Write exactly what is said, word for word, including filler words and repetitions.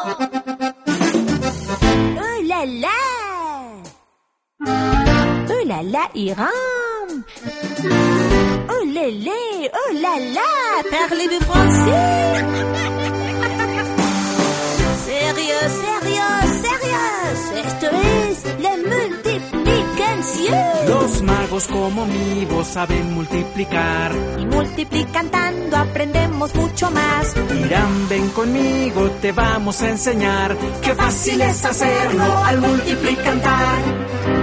Oh là là! Oh là là, Hiram! Oh lélé! Oh là là! Parlez-vous français? Sérieux, sérieux, sérieux. Esto es la multiplicación. Los magos como mi voz saben multiplicar. Y multiplicando aprendemos mucho más. Hiram, ven conmigo, te vamos a enseñar. Qué fácil es hacerlo al multiplicar.